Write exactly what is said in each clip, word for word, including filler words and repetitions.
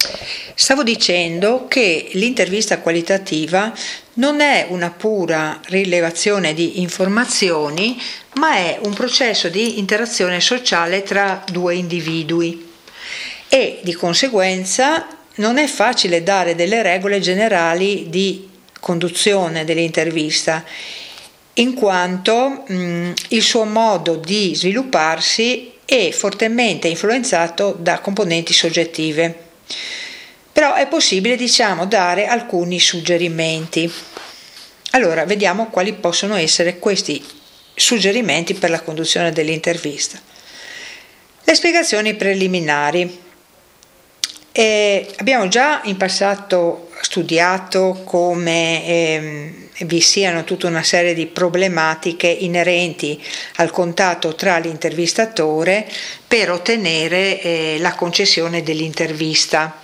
Stavo dicendo che l'intervista qualitativa non è una pura rilevazione di informazioni, ma è un processo di interazione sociale tra due individui e di conseguenza non è facile dare delle regole generali di conduzione dell'intervista, in quanto mh, il suo modo di svilupparsi è fortemente influenzato da componenti soggettive. Però è possibile, diciamo, dare alcuni suggerimenti. Allora, vediamo quali possono essere questi suggerimenti per la conduzione dell'intervista. Le spiegazioni preliminari. Eh, abbiamo già in passato studiato come eh, vi siano tutta una serie di problematiche inerenti al contatto tra l'intervistatore per ottenere eh, la concessione dell'intervista.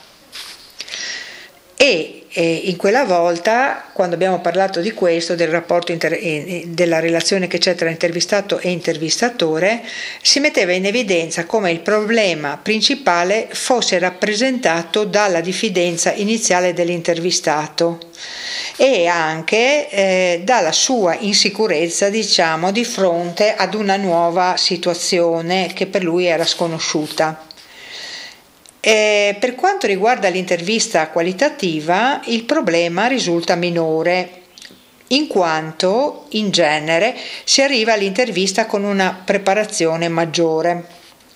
E eh, in quella volta, quando abbiamo parlato di questo, del rapporto inter- eh, della relazione che c'è tra intervistato e intervistatore, si metteva in evidenza come il problema principale fosse rappresentato dalla diffidenza iniziale dell'intervistato e anche eh, dalla sua insicurezza, diciamo, di fronte ad una nuova situazione che per lui era sconosciuta. Eh, per quanto riguarda l'intervista qualitativa, il problema risulta minore, in quanto in genere si arriva all'intervista con una preparazione maggiore.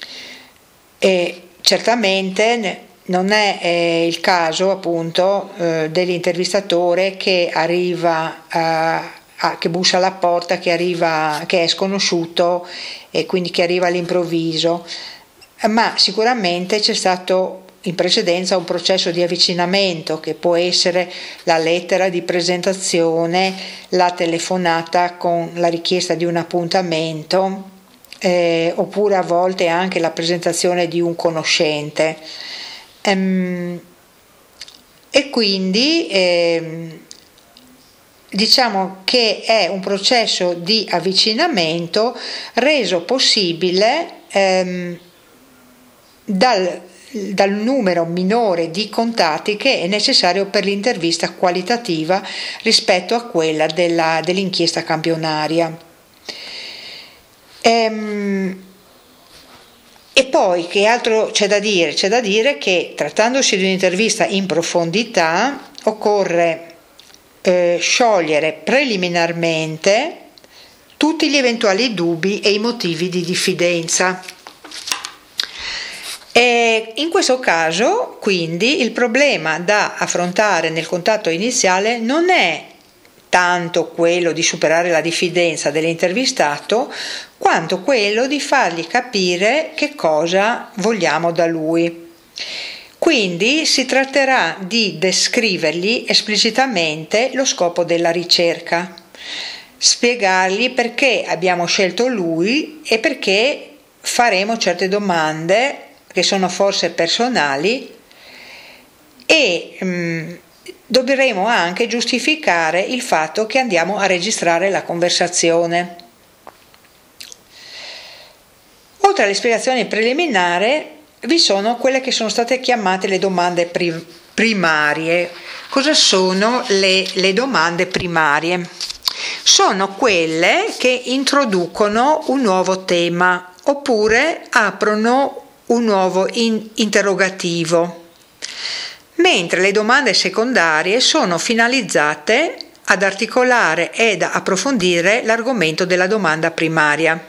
E certamente non è eh, il caso appunto eh, dell'intervistatore che arriva a, a, che bussa alla porta, che arriva, che è sconosciuto e quindi che arriva all'improvviso. Ma sicuramente c'è stato in precedenza un processo di avvicinamento che può essere la lettera di presentazione, la telefonata con la richiesta di un appuntamento, eh, oppure a volte anche la presentazione di un conoscente. Ehm, e quindi ehm, diciamo che è un processo di avvicinamento reso possibile ehm, Dal, dal numero minore di contatti che è necessario per l'intervista qualitativa rispetto a quella della, dell'inchiesta campionaria. Ehm, e poi che altro c'è da dire? C'è da dire che trattandosi di un'intervista in profondità occorre eh, sciogliere preliminarmente tutti gli eventuali dubbi e i motivi di diffidenza. E in questo caso, quindi, il problema da affrontare nel contatto iniziale non è tanto quello di superare la diffidenza dell'intervistato, quanto quello di fargli capire che cosa vogliamo da lui. Quindi si tratterà di descrivergli esplicitamente lo scopo della ricerca, spiegargli perché abbiamo scelto lui e perché faremo certe domande che sono forse personali e mh, dovremo anche giustificare il fatto che andiamo a registrare la conversazione. Oltre alle spiegazioni preliminari vi sono quelle che sono state chiamate le domande pri- primarie. Cosa sono le, le domande primarie? Sono quelle che introducono un nuovo tema oppure aprono un nuovo in- interrogativo, mentre le domande secondarie sono finalizzate ad articolare ed approfondire l'argomento della domanda primaria.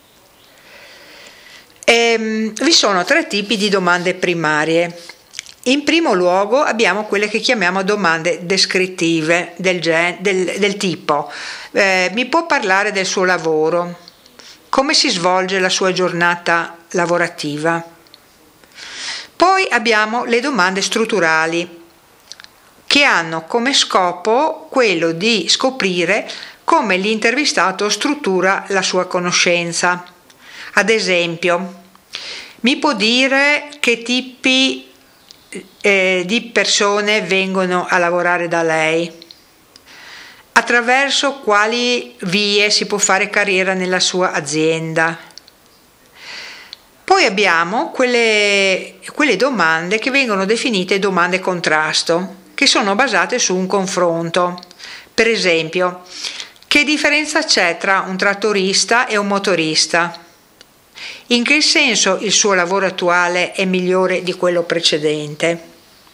Ehm, vi sono tre tipi di domande primarie. In primo luogo abbiamo quelle che chiamiamo domande descrittive del, gen- del, del tipo eh, mi può parlare del suo lavoro? Come si svolge la sua giornata lavorativa? Poi abbiamo le domande strutturali che hanno come scopo quello di scoprire come l'intervistato struttura la sua conoscenza. Ad esempio, mi può dire che tipi eh, di persone vengono a lavorare da lei? Attraverso quali vie si può fare carriera nella sua azienda? Poi abbiamo quelle, quelle domande che vengono definite domande contrasto, che sono basate su un confronto. Per esempio, che differenza c'è tra un trattorista e un motorista? In che senso il suo lavoro attuale è migliore di quello precedente?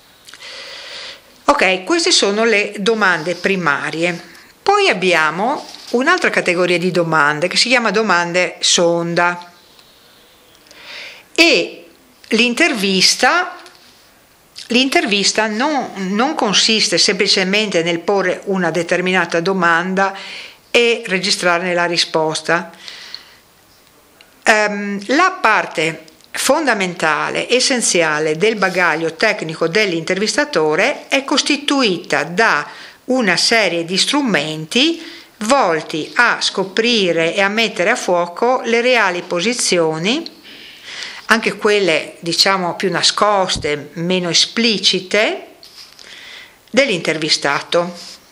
Ok, queste sono le domande primarie. Poi abbiamo un'altra categoria di domande che si chiama domande sonda. E l'intervista, l'intervista non, non consiste semplicemente nel porre una determinata domanda e registrarne la risposta. Um, la parte fondamentale, essenziale del bagaglio tecnico dell'intervistatore è costituita da una serie di strumenti volti a scoprire e a mettere a fuoco le reali posizioni, anche quelle diciamo più nascoste, meno esplicite, dell'intervistato.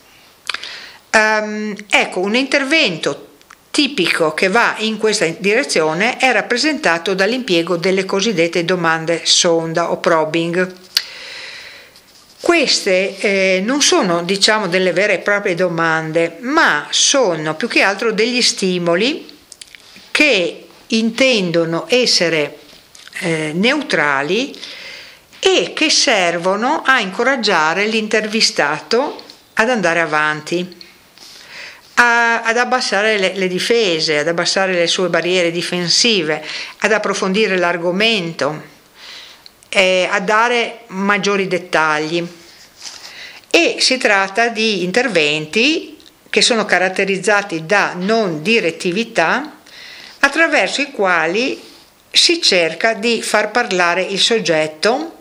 Um, ecco, un intervento tipico che va in questa direzione è rappresentato dall'impiego delle cosiddette domande sonda o probing. Queste eh, non sono diciamo delle vere e proprie domande, ma sono più che altro degli stimoli che intendono essere eh, neutrali e che servono a incoraggiare l'intervistato ad andare avanti, a, ad abbassare le, le difese, ad abbassare le sue barriere difensive, ad approfondire l'argomento, eh, a dare maggiori dettagli. E si tratta di interventi che sono caratterizzati da non direttività, attraverso i quali si cerca di far parlare il soggetto,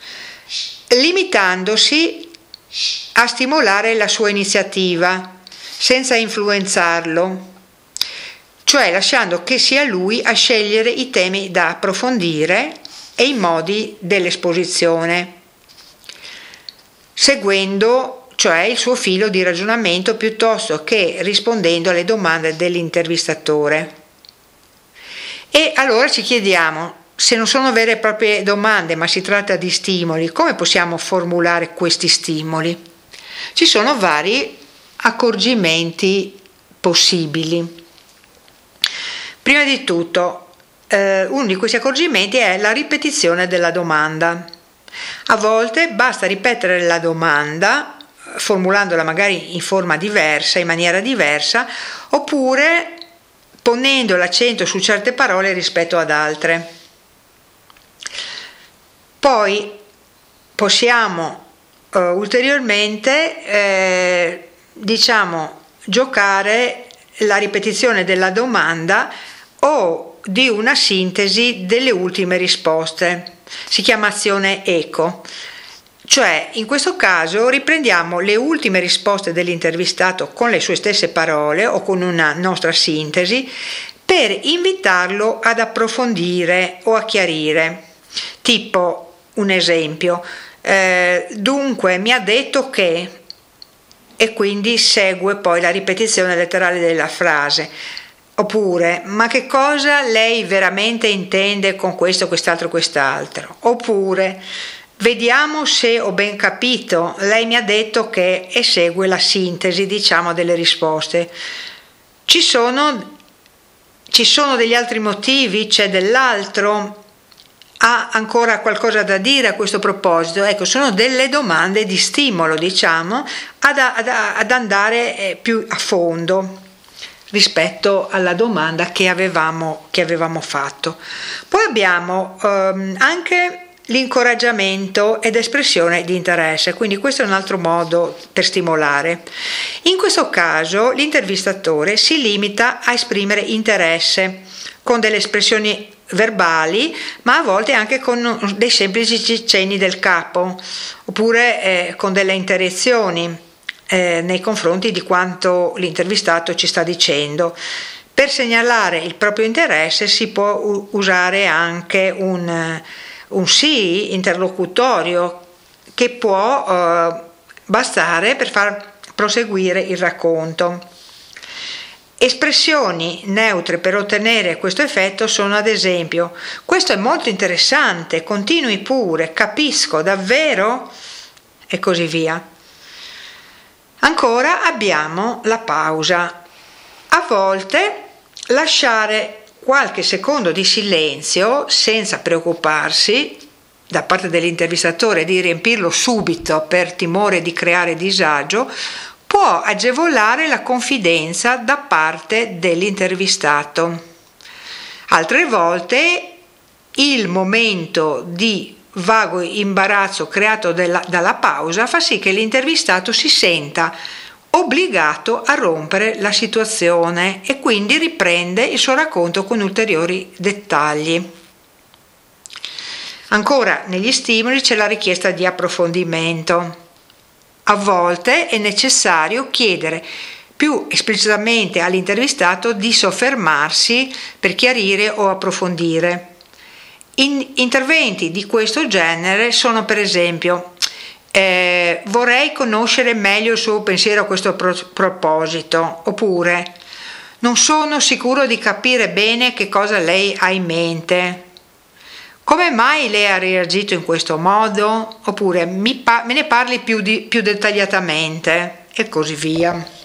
limitandosi a stimolare la sua iniziativa senza influenzarlo, cioè lasciando che sia lui a scegliere i temi da approfondire e i modi dell'esposizione, seguendo cioè il suo filo di ragionamento piuttosto che rispondendo alle domande dell'intervistatore. E allora ci chiediamo, se non sono vere e proprie domande ma si tratta di stimoli, come possiamo formulare questi stimoli? Ci sono vari accorgimenti possibili. Prima di tutto, eh, uno di questi accorgimenti è la ripetizione della domanda. A volte basta ripetere la domanda, formulandola magari in forma diversa, in maniera diversa, oppure ponendo l'accento su certe parole rispetto ad altre. Poi possiamo uh, ulteriormente eh, diciamo giocare la ripetizione della domanda o di una sintesi delle ultime risposte. Si chiama azione eco. Cioè, in questo caso riprendiamo le ultime risposte dell'intervistato con le sue stesse parole o con una nostra sintesi per invitarlo ad approfondire o a chiarire. Tipo, un esempio, eh, dunque mi ha detto che, e quindi segue poi la ripetizione letterale della frase. Oppure, ma che cosa lei veramente intende con questo, quest'altro, quest'altro? Oppure, vediamo se ho ben capito, lei mi ha detto che, e segue la sintesi, diciamo, delle risposte. Ci sono, ci sono degli altri motivi? C'è dell'altro? Ha ancora qualcosa da dire a questo proposito? Ecco, sono delle domande di stimolo, diciamo, ad, ad, ad andare più a fondo rispetto alla domanda che avevamo, che avevamo fatto. Poi abbiamo um, anche l'incoraggiamento ed espressione di interesse, quindi questo è un altro modo per stimolare. In questo caso l'intervistatore si limita a esprimere interesse con delle espressioni verbali, ma a volte anche con dei semplici cenni del capo, oppure eh, con delle interazioni eh, nei confronti di quanto l'intervistato ci sta dicendo. Per segnalare il proprio interesse si può u- usare anche un un sì interlocutorio che può eh, bastare per far proseguire il racconto. Espressioni neutre per ottenere questo effetto sono ad esempio: questo è molto interessante, continui pure, capisco, davvero? E così via. Ancora abbiamo la pausa. A volte lasciare qualche secondo di silenzio senza preoccuparsi da parte dell'intervistatore di riempirlo subito per timore di creare disagio può agevolare la confidenza da parte dell'intervistato. Altre volte il momento di vago imbarazzo creato della, dalla pausa fa sì che l'intervistato si senta obbligato a rompere la situazione e quindi riprende il suo racconto con ulteriori dettagli. Ancora negli stimoli c'è la richiesta di approfondimento. A volte è necessario chiedere più esplicitamente all'intervistato di soffermarsi per chiarire o approfondire. In interventi di questo genere sono per esempio eh, vorrei conoscere meglio il suo pensiero a questo pro- proposito, oppure non sono sicuro di capire bene che cosa lei ha in mente. Come mai lei ha reagito in questo modo? Oppure mi pa- me ne parli più, di- più dettagliatamente, e così via.